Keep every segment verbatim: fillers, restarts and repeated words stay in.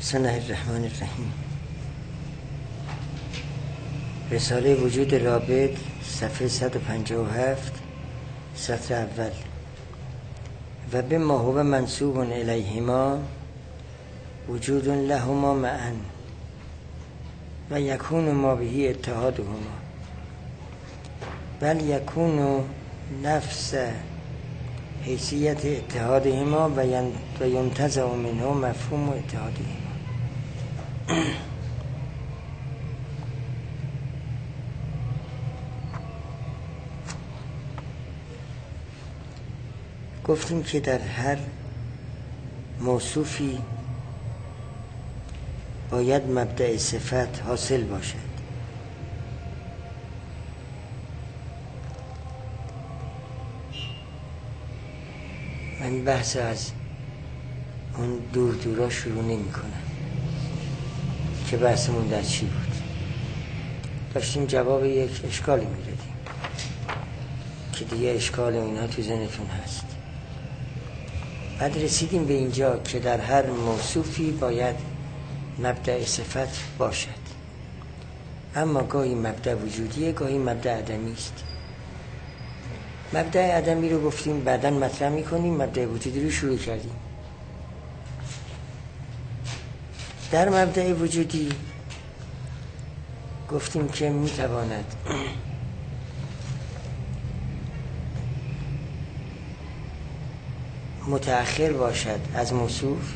بسم الله الرحمن الرحیم. رساله وجود رابط، صفحه صد و پنجاه و هفت، سطر اول. و به ما هو منسوب الیهما وجود لهما معا و یکون ما بهی اتحادهما بل یکون نفس حیثیت اتحادهما و ینتزع منه مفهوم اتحادهما. گفتیم که در هر موصوفی باید مبدأ صفت حاصل باشد. من بحث از اون دور دورا شروع نمی کنم که بحثمون در چی بود. داشتیم جواب یک اشکالی می دادیم که دیگه اشکال اینا تو ذهنتون هست. بعد رسیدیم به اینجا که در هر موصوفی باید مبدأ صفت باشد، اما گاهی مبدأ وجودیه، گاهی مبدأ عدمی است. مبدأ عدمی رو گفتیم بعداً مطرح می‌کنیم، مبدأ وجودی رو شروع کردیم. در مبدأ وجودی گفتیم که می‌تواند متأخر باشد از موصوف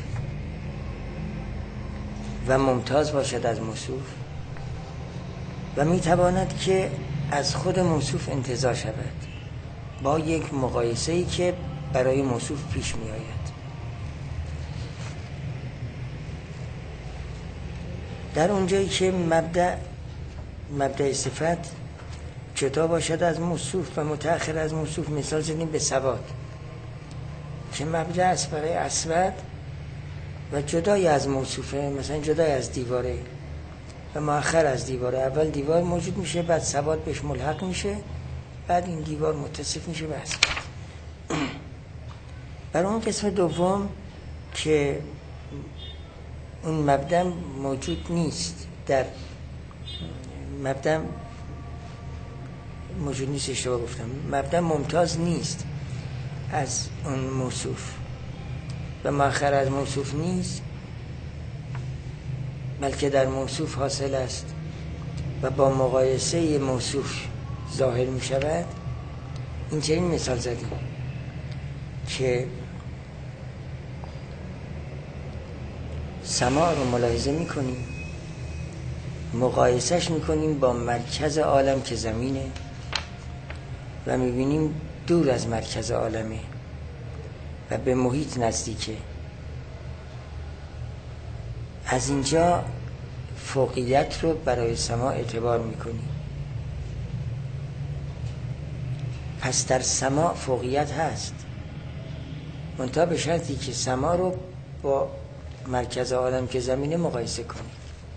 و ممتاز باشد از موصوف و میتواند که از خود موصوف انتزاع شود با یک مقایسه‌ای که برای موصوف پیش می آید. در اونجایی که مبدأ مبدأ صفت جدا باشد از موصوف و متأخر از موصوف، مثال زدیم به سواد که مبدأ است برای اسود و جدای از موصوفه، مثلا جدای از دیواره و مؤخر از دیواره. اول دیوار موجود میشه، بعد سواد بهش ملحق میشه، بعد این دیوار متصف میشه به اسود. برای اون قسم دوم که اون مبدأ موجود نیست، در مبدأ موجود نیست، اشتباه گفتم، مبدأ ممتاز نیست از اون موصوف و مؤخر از موصوف نیست، بلکه در موصوف حاصل است و با مقایسه موصوف ظاهر می شود. این چنین مثال زدیم که سماع رو ملاحظه می کنیم، مقایسهش می کنیم با مرکز عالم که زمینه و می بینیم دور از مرکز عالمه و به محیط نزدیکه. از اینجا فوقیت رو برای سماع اعتبار میکنیم. پس در سماع فوقیت هست، منتها به شرطی که سماع رو با مرکز عالم که زمینه مقایسه کنیم.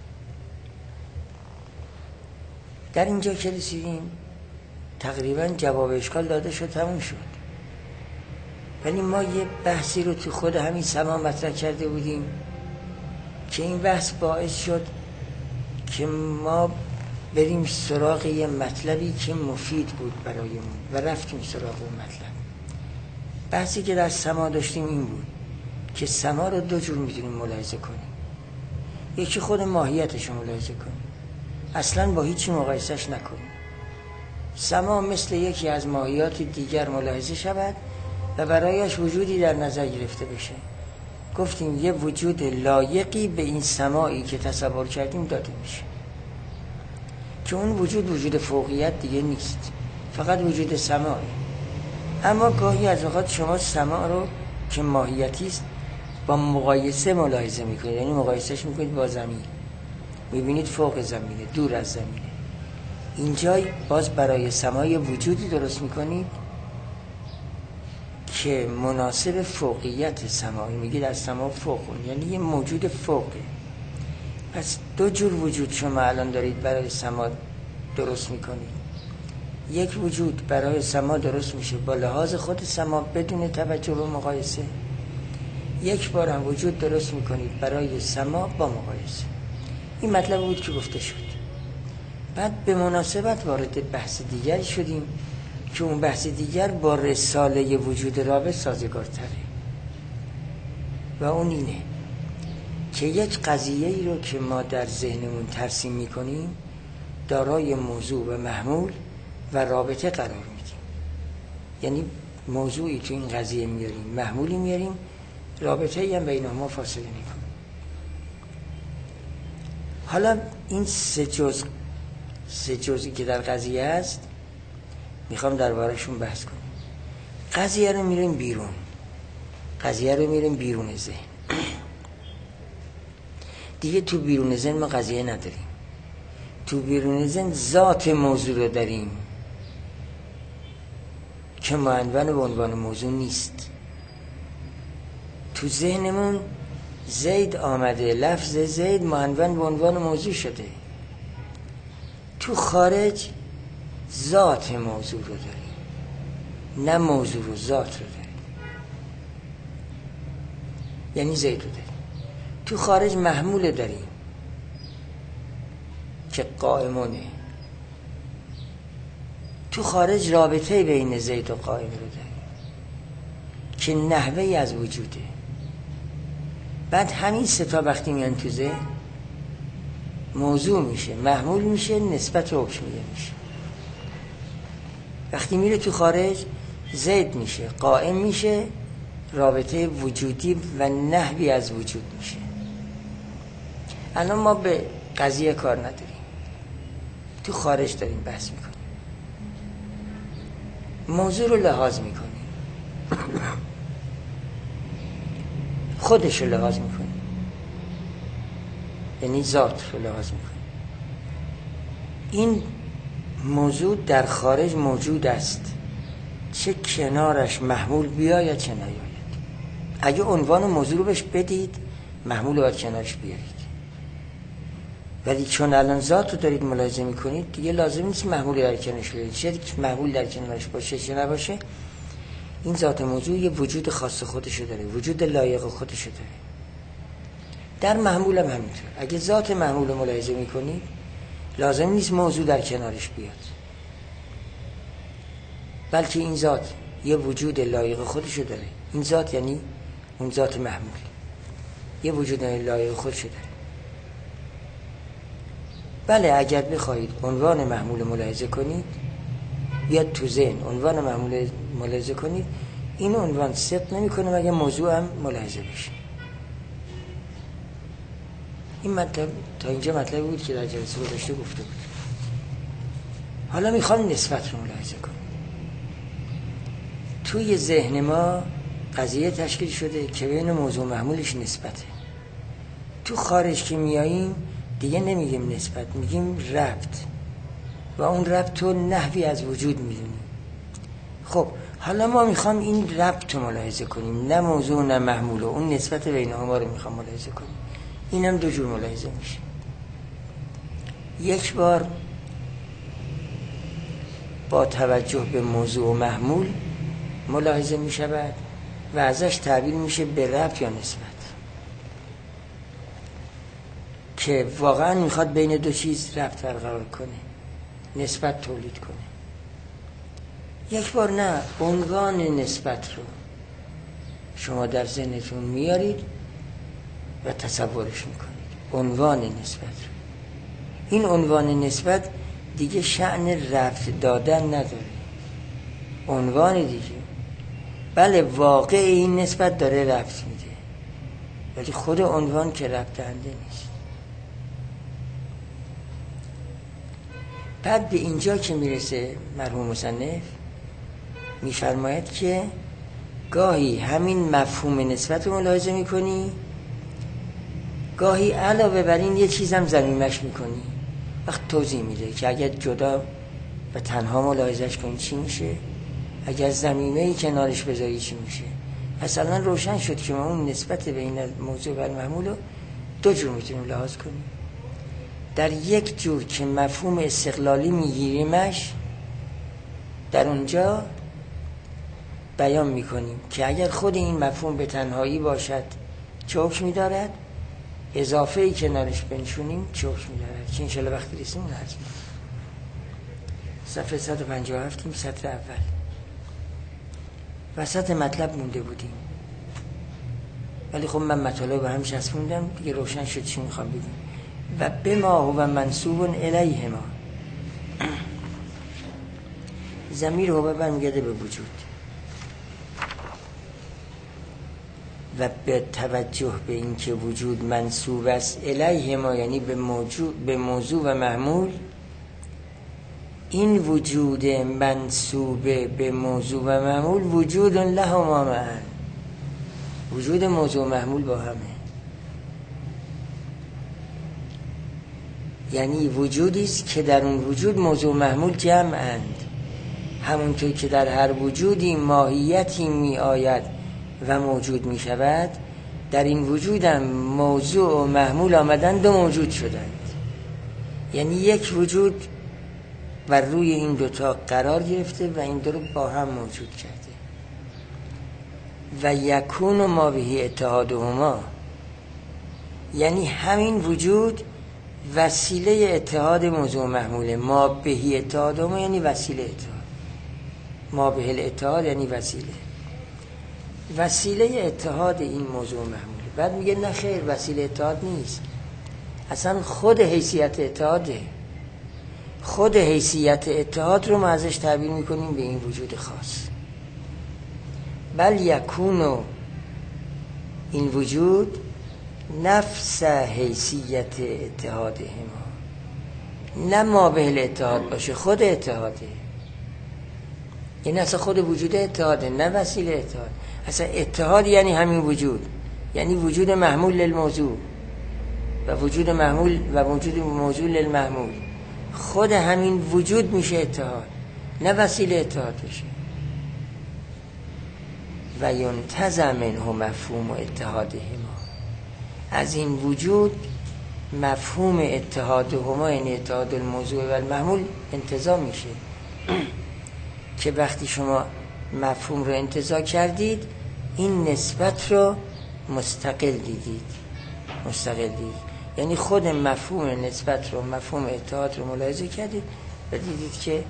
در اینجا که رسیدیم تقریبا جواب اشکال داده شد، تموم شد. ولی ما یه بحثی رو تو خود همین سماع مطرح کرده بودیم که این بحث باعث شد که ما بریم سراغ یه مطلبی که مفید بود برایمون و رفتیم سراغ اون مطلب. بحثی که در سماع داشتیم این بود که سماع رو دو جور میتونیم ملاحظه کنیم. یکی خود ماهیتش رو ملاحظه کنیم، اصلا با هیچی مقایسهش نکنیم. سماع مثل یکی از ماهیات دیگر ملاحظه شود و برایش وجودی در نظر گرفته بشه. گفتیم یه وجود لایقی به این سماعی که تصور کردیم داده میشه که اون وجود وجود فوقیت دیگه نیست، فقط وجود سماعه. اما گاهی از اوقات شما سماع رو که ماهیتی است با مقایسه ملاحظه میکنید، یعنی مقایسهش میکنید با زمین، میبینید فوق زمینه، دور از زمینه. اینجا باز برای سماع وجودی درست میکنید که مناسب فوقیت سماعی، میگید از سماع فوقون، یعنی یه موجود فوقه. پس دو جور وجود شما الان دارید برای سماع درست میکنید. یک وجود برای سماع درست میشه با لحاظ خود سماع بدون توجه به مقایسه، یک بار هم وجود درست میکنید برای سما با مقایسه. این مطلب بود که گفته شد. بعد به مناسبت وارد بحث دیگری شدیم که اون بحث دیگر با رساله وجود رابط سازگارتره و اون اینه که یک قضیه ای رو که ما در ذهنمون ترسیم میکنیم دارای موضوع و محمول و رابطه قرار میدیم. یعنی موضوعی تو این قضیه میاریم، محمولی میاریم، رابطه ای هم بینهما فاصله میکنیم. حالا این سه جزء سه جزئی که در قضیه هست میخوام درباره‌شون بحث کنیم. قضیه رو میریم بیرون، قضیه رو میریم بیرون ذهن. دیگه تو بیرون ذهن ما قضیه نداریم، تو بیرون ذهن ذات موضوع رو داریم که معنون به عنوان موضوع نیست. تو ذهنمون زید آمده، لفظ زید معنون به عنوان موضوع شده. تو خارج ذات موضوع رو داریم، نه موضوع رو، ذات رو داریم. یعنی زید رو داریم. تو خارج محمول داریم که قائمونه. تو خارج رابطه بین زید و قائم رو داریم که نحوهی از وجوده. بعد همین سه تا وقتی میان تو ذهن موضوع میشه، محمول میشه، نسبت حکمیه میشه. وقتی میره تو خارج زید میشه، قائم میشه، رابطه وجودی و نحوی از وجود میشه. الان ما به قضیه کار نداریم، تو خارج داریم بحث میکنیم، موضوع رو لحاظ میکنیم، خودش رو لحاظ میکنیم، یعنی ذات رو لحاظ میکنیم. این موضوع در خارج موجود است، چه کنارش محمول بیاید چه نیاید. اگه عنوان موضوع رو بهش بدید محمول رو باید کنارش بیارید، ولی چون الان ذات رو دارید ملاحظه میکنید دیگه لازم نیست محمولی در کنارش بیارید. چه محمول در کنارش باشه چه نباشه، این ذات موضوع یه وجود خاص خودشو داره، وجود لایق خودشو داره. در محمول هم همینطور. اگه ذات محمول رو ملاحظه میکنید لازم نیست موضوع در کنارش بیاد، بلکه این ذات یه وجود لایق خودشو داره. این ذات یعنی اون ذات محمول یه وجود لایق خودشو داره. بله اگر بخواهید عنوان محمول ملاحظه کنید، بیاد تو ذهن عنوان محمول ملاحظه کنید، این عنوان صدق نمیکنه مگه موضوع هم ملاحظه بشه. این مطلب تا اینجا مطلبی بود که در جلسه گذشته گفته بود. حالا میخوام نسبت رو ملاحظه کنیم. توی ذهن ما قضیه تشکیل شده که بین موضوع محمولش نسبته. تو خارج که میاییم دیگه نمیگیم نسبت، میگیم ربط، و اون ربط رو نحوی از وجود میدونیم. خب حالا ما میخوام این ربط رو ملاحظه کنیم، نه موضوع نه محمول، اون نسبت بینهما رو میخوام ملاحظه کنیم. اینم دو جور ملاحظه میشه. یک بار با توجه به موضوع و محمول ملاحظه میشود و ازش تعبیر میشه به ربط یا نسبت، که واقعا میخواد بین دو چیز ربط برقرار کنه، نسبت تولید کنه. یک بار نه، عنوان نسبت رو شما در ذهنتون میارید و تصورش میکنید. عنوان نسبت رو، این عنوان نسبت دیگه شأن ربط دادن نداره، عنوان دیگه. بله واقع این نسبت داره ربط میده، ولی خود عنوان که ربط دهنده نیست. بعد به اینجا که میرسه مرحوم مصنف میفرماید که گاهی همین مفهوم نسبت رو ملاحظه میکنی، گاهی علاوه بر این یه چیزم ضمیمش میکنی. وقت توضیح میده که اگر جدا و تنها ملاحظهش کنی چی میشه، اگر ضمیمه‌ای کنارش بذاری چی میشه. اصلا روشن شد که ما اون نسبت بین موضوع و محمول رو دو جور میتونیم لحاظ کنیم. در یک جور که مفهوم استقلالی میگیریمش، در اونجا بیان میکنیم که اگر خود این مفهوم به تنهایی باشد چه حکمی دارد، اضافه ای کنارش بنشونیم چه حکمی دارد، که انشالله وقتی رسیم اون عرض میکنیم. صفحه صد و پنجاه و هفت سطر اول وسط مطلب مونده بودیم، ولی خب من مطالب به هم چسبوندم دیگه، روشن شد چی میخوام بگیم. و به ما هو منصوب الیه ما، ضمیر هو برمیگرده به وجود و به توجه به این که وجود منصوب است الیه ما، یعنی به موجود، به موضوع و محمول. این وجود منصوب به موضوع و محمول وجود لهما معا، وجود موضوع و محمول با همه، یعنی وجودی است که در اون وجود موضوع و محمول جمعند. همونطور که در هر وجودی ماهیتی می آید و موجود می شود، در این وجودم موضوع و محمول آمدند و موجود شدند. یعنی یک وجود بر روی این دوتا قرار گرفته و این دو رو با هم موجود کرده. و یکون ما بهی اتحادهما، یعنی همین وجود وسیله اتحاد موضوع محموله. ما بهی اتحادهما یعنی وسیله اتحاد، ما به الاتحاد یعنی وسیله وسیله اتحاد این موضوع محموله. بعد میگه نه خیر، وسیله اتحاد نیست، اصلا خود حیثیت اتحاده. خود حیثیت اتحاد رو ما ازش تعبیر میکنیم به این وجود خاص. بل یکونو، این وجود نفس حیثیت اتحاده ما، نه ما به الاتحاد باشه، خود اتحاده. این اصلا خود وجود اتحاده، نه وسیله اتحاد. اصلا اتحاد یعنی همین وجود، یعنی وجود محمول للموضوع و وجود محمول و وجود موضوع للمحمول. خود همین وجود میشه اتحاد، نه وسیله اتحاد بشه. و ینتزع منه مفهوم اتحادهما، از این وجود مفهوم اتحادهما یعنی اتحاد الموضوع و المحمول انتزاع میشه. که وقتی شما مفهوم رو انتزاع کردید، این نسبت رو مستقل دیدید، مستقل دیدید، یعنی خود مفهوم نسبت رو، مفهوم اتحاد رو ملاحظه کردید و دیدید که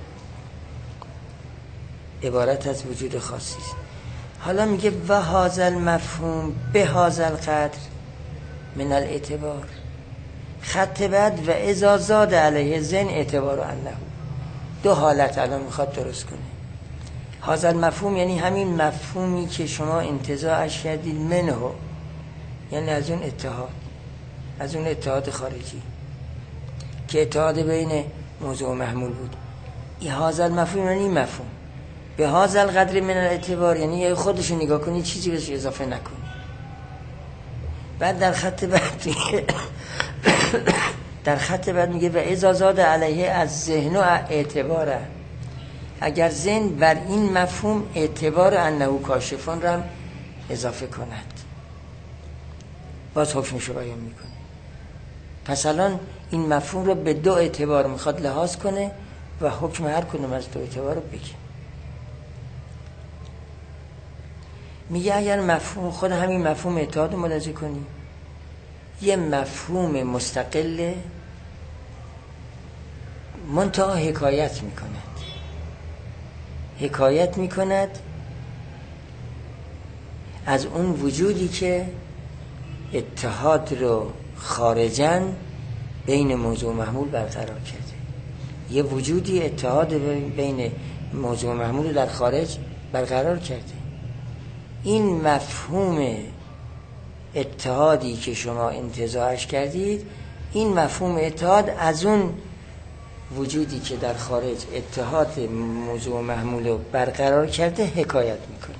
عبارت از وجود خاصی است. حالا میگه و هذا المفهوم به هذا القدر من الاعتبار، خط بعد و اذا زاد علیه ذهن اعتبار انه، دو حالت الان میخواد درست کنه. هذا المفهوم یعنی همین مفهومی که شما انتزاعش کردید منه، یعنی از اون اتحاد، از اون اتحاد خارجی که اتحاد بین موضوع و محمول بود. این هذا المفهوم یعنی این مفهوم به هذا القدر من الاعتبار، یعنی خودشو نگاه کنی، چیزی بهش اضافه نکنی. بعد در خط بعد میگه در خط بعد میگه و اذا زاد علیه از ذهن و اعتباره، اگر ذهن بر این مفهوم اعتبار انه کاشفان را اضافه کند، باز حکمشو بیان میکنه. پس الان این مفهوم رو به دو اعتبار میخواد لحاظ کنه و حکم هر کدوم از دو اعتبار رو بگه. میگه اگر مفهوم، خود همین مفهوم اتحاد رو ملاحظه کنی، یه مفهوم مستقل منتها حکایت میکند، حکایت میکند از اون وجودی که اتحاد رو خارجاً بین موضوع و محمول برقرار کرده. یه وجودی اتحاد بین موضوع و محمول رو در خارج برقرار کرده. این مفهوم اتحادی که شما انتزاعش کردید، این مفهوم اتحاد از اون وجودی که در خارج اتحاد موضوع و محمول رو برقرار کرده حکایت میکنه.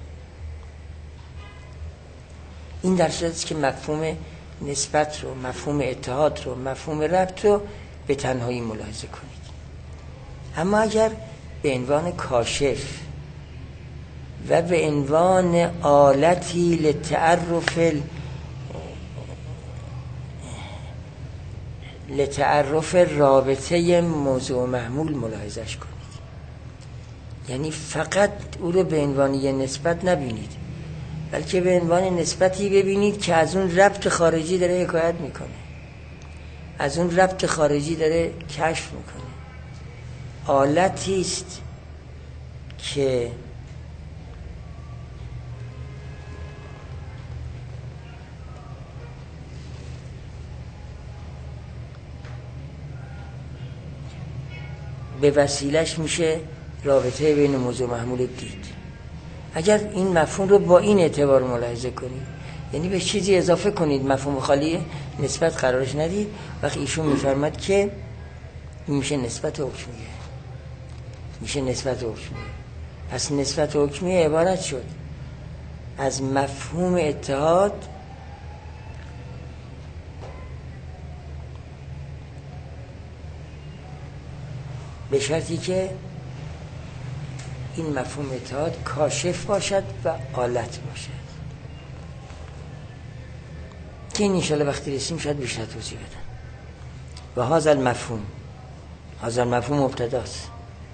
این در صورتی است که مفهوم نسبت رو، مفهوم اتحاد رو، مفهوم ربط رو به تنهایی ملاحظه کنید. اما اگر به عنوان کاشف و به عنوان آلتی لتعرف لتعرف رابطه موضوع و محمول ملاحظش کنید، یعنی فقط او رو به عنوان یه نسبت نبینید، بلکه به عنوان نسبتی ببینید که از اون ربط خارجی داره حکایت میکنه، از اون ربط خارجی داره کشف میکنه. آلتی است که به وسیلش میشه رابطه بین موضوع محمول دید. اگر این مفهوم رو با این اعتبار ملاحظه کنید، یعنی به چیزی اضافه کنید مفهوم خالی نسبت قرارش ندید، وقتی ایشون میفرماد که میشه نسبت حکمیه، میشه نسبت حکمیه. پس نسبت حکمیه عبارت شد از مفهوم اتحاد به شرطی که این مفهوم اتحاد کاشف باشد و آلت باشد، که این انشاءالله وقتی رسیم شاید بیشتر توضیح بدن. و هذا المفهوم، هذا المفهوم مبتداست،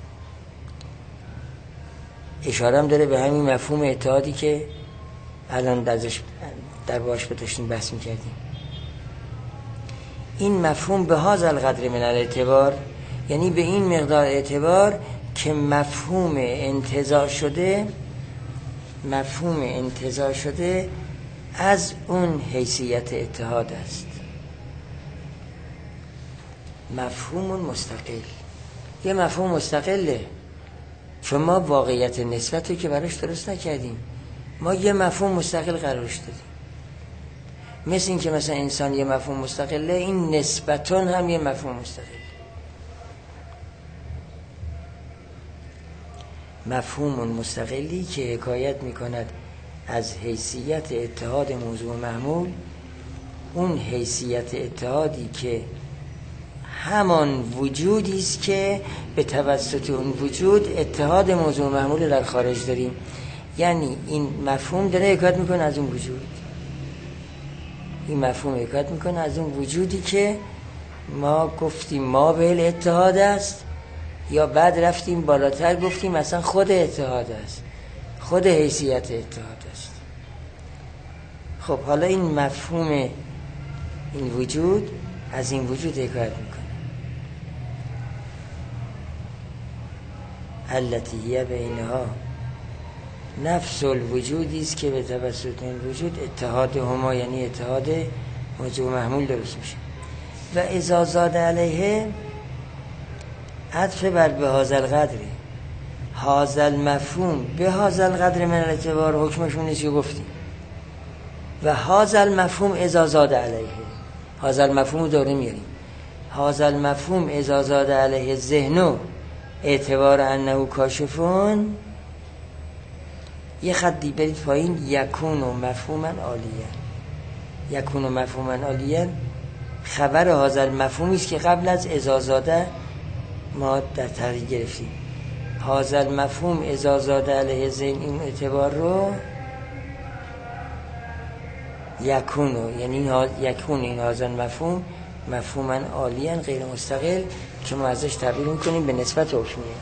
اشاره هم داره به همین مفهوم اتحادی که الان درش در باش به داشتیم بحث میکردیم. این مفهوم به هذا القدر من الاعتبار، یعنی به این مقدار اعتبار که مفهوم انتزاع شده، مفهوم انتزاع شده از اون حیثیت اتحاد است. مفهوم مستقل، یه مفهوم مستقله، چون ما واقعیت نسبت رو که براش درست نکردیم، ما یه مفهوم مستقل قرارش دادیم. مثل این که مثلا انسان یه مفهوم مستقله، این نسبتون هم یه مفهوم مستقل. مفهوم مستقلی که حکایت میکند از حیثیت اتحاد موضوع محمول، اون حیثیت اتحادی که همان وجودی است که به توسط اون وجود اتحاد موضوع محمول در خارج داریم. یعنی این مفهوم داره حکایت میکنه از اون وجود، این مفهوم حکایت میکنه از اون وجودی که ما گفتیم ما به اتحاد است، یا بعد رفتیم بالاتر گفتیم مثلا خود اتحاد است، خود حیثیت اتحاد است. خب حالا این مفهوم این وجود از این وجود حکایت میکنه، التی هی بینها نفس الوجودی است که به توسط این وجود اتحاد هما، یعنی اتحاد موضوع محمول درست میشه. و اذا زاد علیه عطف بر به هذا القدر، هذا المفهوم به هذا القدر من الاعتبار حکمشون نیست که گفتیم. و هذا المفهوم اذا زاد علیه، هذا المفهوم داره میاریم، هذا المفهوم اذا زاد علیه ذهنو اعتبار انه کاشفون، یه خطی برید پایین، یکون و مفهوما عالیه، یکون و مفهوما عالیه خبر هذا المفهومی است که قبل از اذا زاده ما در تحقیق گرفتیم. هذا المفهوم اذا زاد علیه ذهن، این اعتبار رو یکونو، یعنی یکون این هذا المفهوم مفهوما عالیاً غیر مستقل که ما ازش تعبیر میکنیم به نسبت حکمیه.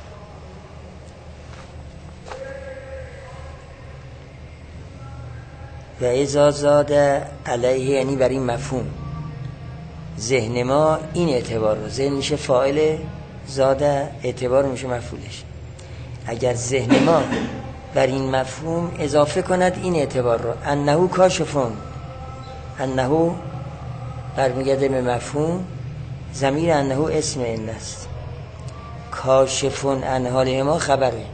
و اذا زاد علیه یعنی بر این مفهوم ذهن ما این اعتبار رو، ذهن میشه فاعل، زاده اعتبار میشه مفعولش. اگر ذهن ما بر این مفهوم اضافه کند این اعتبار رو، انه کاشفون، انه برمیگرده به مفهوم، ضمیر انه اسم این است، کاشفون عن حال ما خبره،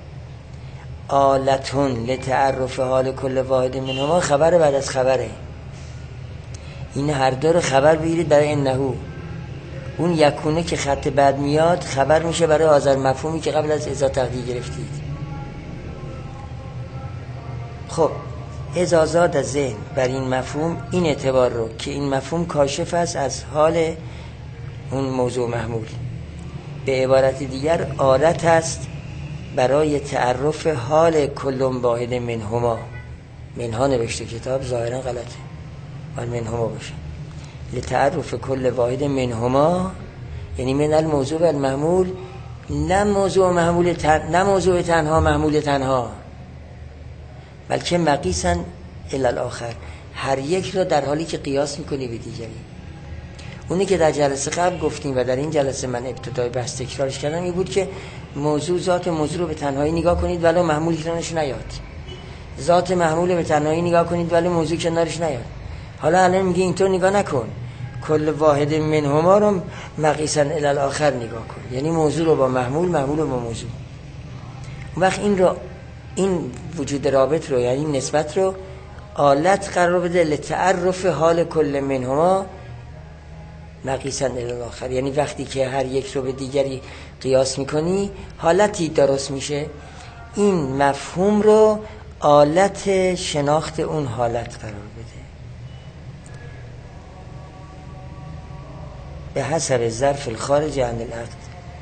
آلتون لتعرف حال کل واحد منهما خبر بعد از خبره. این هر دو رو خبر بگیرید برای انه. اون یکونه که خط بعد میاد خبر میشه برای آذر مفهومی که قبل از اذا تقدیر گرفتید. خب اذا زاد ذهن بر این مفهوم این اعتبار رو که این مفهوم کاشف است از حال اون موضوع محمول، به عبارت دیگر آلت است برای تعرف حال کل واحد منهما. منها نوشته کتاب، ظاهرا غلطه، باید منهما باشه. لتعرف کل واحد منهما یعنی من الموضوع و المحمول نه موضوع محمول تن... نه موضوع تنها محمول تنها، بلکه مقیسن الی الاخر، هر یک را در حالی که قیاس میکنی به دیگری. اونی که در جلسه قبل گفتیم و در این جلسه من ابتدای بحث تکرارش کردم این بود که موضوع ذات موضوع رو به تنهایی نگاه کنید ولی محمول کنارش نیاد، ذات محمول به تنهایی نگاه کنید ولی موضوع کنارش نیاد. حالا الان میگه اینطور نگاه نکن، کل واحد منهما رو مقیسن الی الاخر نگاه کن، یعنی موضوع رو با محمول، محمول رو با موضوع. اون وقت این رو این وجود رابط رو یعنی نسبت رو آلت قرار بده لتعرف حال کل منهما مقیسن الی الاخر، یعنی وقتی که هر یک رو به دیگری قیاس میکنی حالتی درست میشه، این مفهوم رو آلت شناخت اون حالت قرار بده. به حسب ظرف الخارج عن العقد،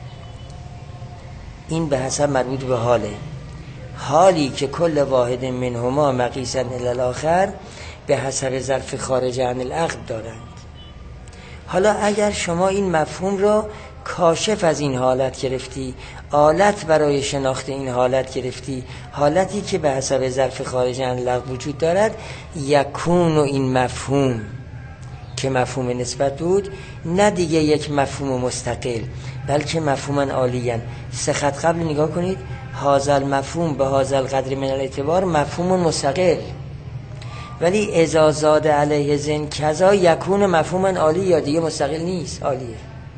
این به حسب مربوط به حاله، حالی که کل واحد منهما مقیسن الی الاخر به حسب ظرف خارج عن العقد دارند. حالا اگر شما این مفهوم رو کاشف از این حالت گرفتی، آلت برای شناخت این حالت گرفتی، حالتی که به حسب ظرف خارج عن العقد وجود دارد، یکون و این مفهوم که مفهوم نسبت بود نه دیگه یک مفهوم مستقل بلکه مفهوما عالیاً. سه خط قبل نگاه کنید، هازل مفهوم به هازل قدر من الاعتبار مفهوم مستقل، ولی اذا زاد علیه زن کذا یکون مفهوما عالی، یا دیگه مستقل نیست، عالیه.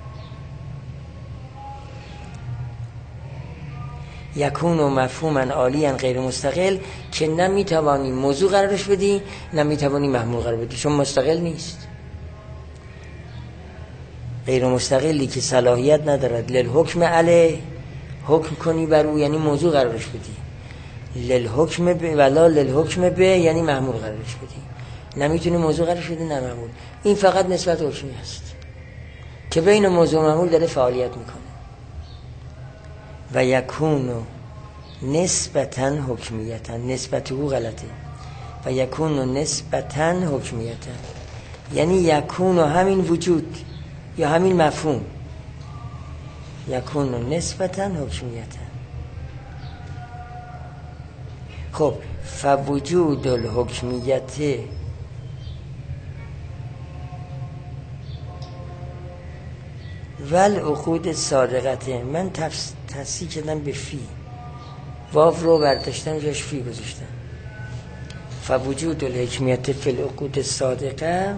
یکون و مفهوما عالیاً غیر مستقل که نمیتوانی موضوع قرارش بدی نمیتوانی محمول قرار بدی، چون مستقل نیست. غیر مستقلی که صلاحیت ندارد للحکم علیه حکم کنی بر او یعنی موضوع قرارش بدی، للحکم به ولا للحکم به یعنی محمول قرارش بدی، نمیتونی موضوع قرارش بدی نه محمول. این فقط نسبت حکمی است که بین موضوع و محمول داره فعالیت میکنه. و یکون نسبتاً حکمیتاً، نسبت او غلطه، و یکون نسبتاً حکمیتاً یعنی یکون همین وجود یا همین مفهوم، یکون نسبتاً حکمیتاً. خب فوجود الحکمیت والعقود صادقته، من تصحیح کردم به فی، واو رو برداشتم جاش فی گذاشتم. فوجود الحکمیت فی العقود صادقه.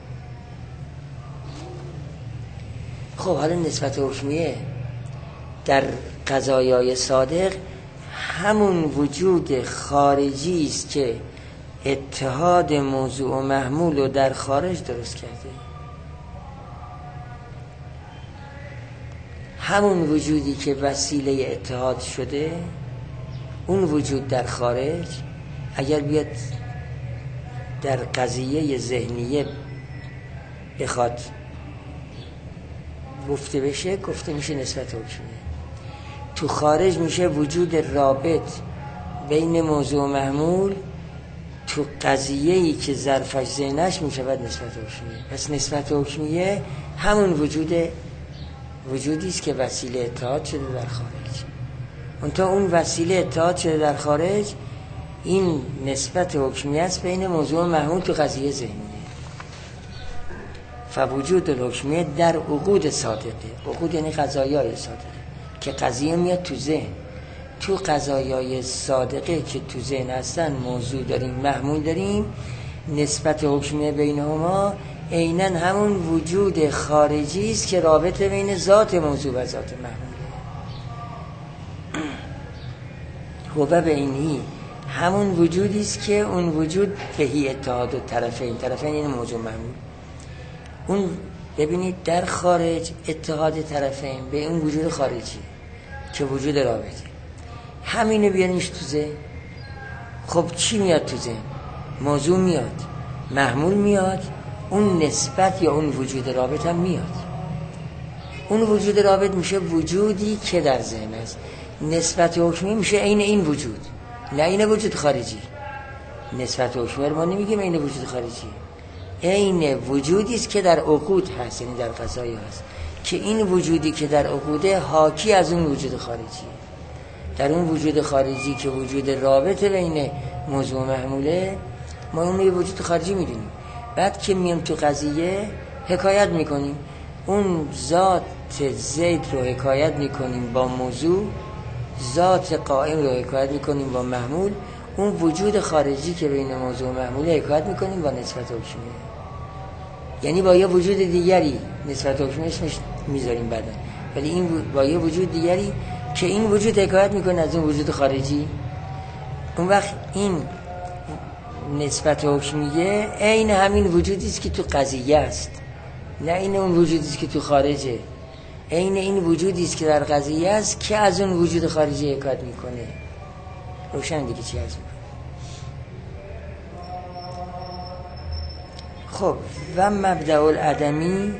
خب حالا نسبت حکمیه در قضایای صادق همون وجود خارجی است که اتحاد موضوع و محمول رو در خارج درست کرده، همون وجودی که وسیله اتحاد شده، اون وجود در خارج اگر بیاد در قضیه ذهنیه بخواد گفته بشه، گفته میشه نسبت حکمیه. تو خارج میشه وجود رابط بین موضوع و محمول، تو قضیه‌ای که ظرفش ذهنش میشود نسبت حکمیه. پس نسبت حکمیه همون وجود وجودی است که وسیله اتحاد شده در خارج. اون تا اون وسیله اتحاد شده در خارج، این نسبت حکمیه است بین موضوع و محمول تو قضیه ذهنیه. فوجود الحکمیه در عقود صادقه، عقود یعنی قضایای صادقه که قضیه میاد تو ذهن، تو قضایای صادقه که تو ذهن هستن موضوع داریم محمول داریم، نسبت حکمیه بینهما عیناً همون وجود خارجی است که رابطه بین ذات موضوع و ذات محموله. هو به اینی همون وجودی است که اون وجود بهی اتحاد و طرفین، طرفین یعنی موضوع محمول. اون ببینید در خارج اتحاد طرفین به اون وجود خارجی که وجود رابطه، همینو بیاریمش تو ذهن. خب چی میاد تو ذهن؟ موضوع میاد، محمول میاد، اون نسبت یا اون وجود رابط هم میاد. اون وجود رابط میشه وجودی که در ذهن است. نسبت حکمی میشه عین این وجود، نه این وجود خارجی. نسبت حکمی رو ما نمیگیم عین وجود خارجی، عین وجودی است که در عقود هست، یعنی در قضایی هست. که این وجودی که در عقوده حاکی از اون وجود خارجیه. در اون وجود خارجی که وجود رابطه بین موضوع و محموله، ما اون یه وجود خارجی میدونیم. بعد که میام تو قضیه حکایت میکنیم، اون ذات زید رو حکایت میکنیم با موضوع، ذات قائم رو حکایت میکنیم با محمول، اون وجود خارجی که بین موضوع و محموله حکایت میکنیم با نسبت حکمیه. یعنی با یه وجود دیگری نسبت حکمیه اسمش میذاریم بعدا، ولی این با یه وجود دیگری که این وجود حکایت میکنه از اون وجود خارجی. اون وقت این نسبت حکمیه عین همین وجودی است که تو قضیه است، نه این اون وجودی است که تو خارجه. عین این وجودی است که در قضیه است که از اون وجود خارجی حکایت میکنه. روشن دیگه چی از میکنه. خب و مبدأ العدمی،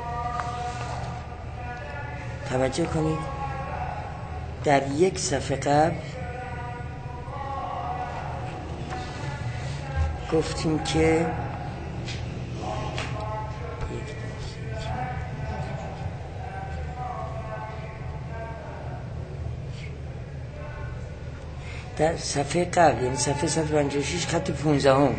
توجه کنید در یک صفحه قبل گفتیم که در صفحه قبل، یعنی صفحه صفحه پنجاه و شش خط پانزده هم،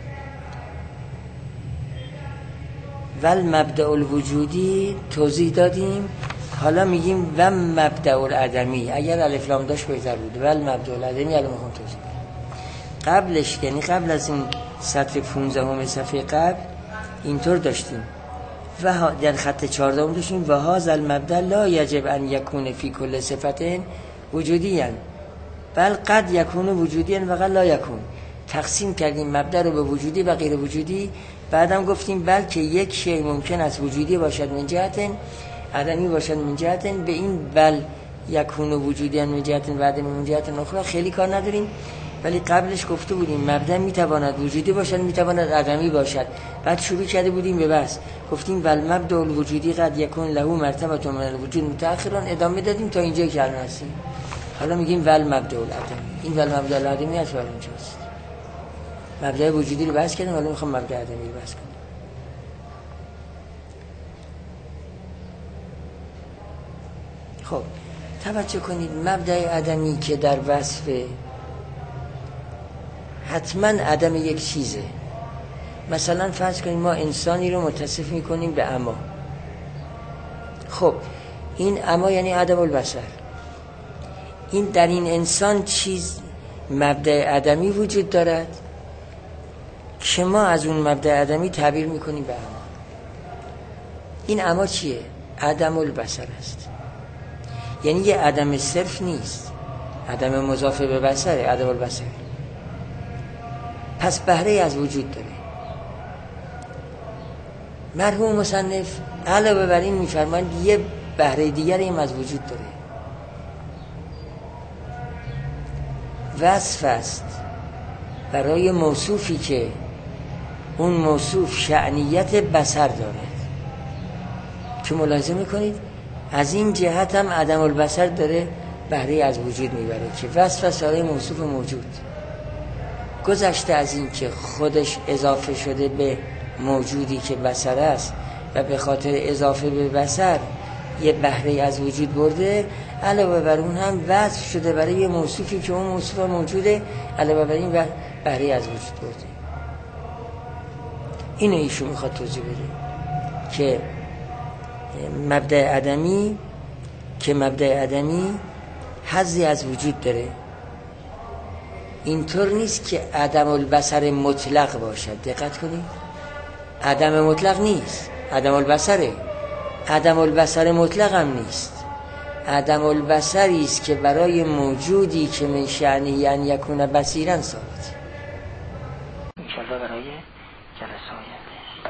ول مبدأ الوجودی توضیح دادیم. حالا میگیم و مبدأ العدمی. اگر الف لام داشت بهتر بود. ول مبدأ العدمی الان میخوام توضیح بدم. قبلش، یعنی قبل از این سطر پانزده هم صفحه قبل اینطور داشتیم و در خط چهارده هم داشتیم و هذا المبدأ لا یجب ان یکون فی کل صفت وجودیًا بل قد یکون وجودیًا و قد لا یکون. تقسیم کردیم مبدأ رو به وجودی و غیر وجودی. بعدم گفتیم بلکه یک شی ممکن است وجودی باشد من جهت، عدمی باشد من جهت. به این بل یکون وجودیًا من جهت و عدمی من جهت اخرى خیلی کار نداریم، ولی قبلش گفته بودیم مبدأ میتواند وجودی باشد، میتواند عدمی باشد. بعد شروع کرده بودیم به بحث، گفتیم ول مبدأ الوجودی قد یکون له مرتبه من الوجود متأخرا، ادامه دادیم تا اینجا که الان هستیم. حالا میگیم ول مبدأ العدمی. این ول مبدأ العدمی از اونجاست. مبدأ وجودی رو بحث کردیم، حالا میخوام مبدأ عدمی رو بحث کنیم. خب توجه کنید، مبدأ عدمی که در وصف حتما عدم یک چیزه. مثلا فرض کنید ما انسانی رو متصف میکنیم به عمی. خب این عمی یعنی عدم البصر. این در این انسان چیز مبدأ عدمی وجود دارد که ما از اون مبدأ عدمی تعبیر میکنیم به عمی. این عمی چیه؟ عدم البصر است. یعنی یه عدم صرف نیست، عدم مضاف به بصره، عدم البصر. پس بهره از وجود داره. مرحوم مصنف علاوه بر این میفرمایند یه بهره دیگر هم از وجود داره. وصف است برای موصوفی که اون موصوف شأنیت بصر دارد، که ملاحظه میکنید از این جهت هم عدم البصر داره بهره از وجود میبره که وصف است برای موصوف موجود. گذشته از این که خودش اضافه شده به موجودی که بصر است و به خاطر اضافه به بصر یه بهره از وجود برده، علاوه بر اون هم وصف شده برای یه موصوفی که اون موصوف موجوده، علاوه بر این بهره از وجود برده. اینو ایشون میخواد توضیح بده که مبدأ عدمی که مبدأ عدمی حظی از وجود داره. اینطور نیست که عدم البصر مطلق باشد. دقت کنید، عدم مطلق نیست، عدم البصره. عدم البصر مطلق هم نیست، عدم البصری است که برای موجودی که من شأنه یعنی یکون بصیرا ثابت. انشاءالله برای جلسه آینده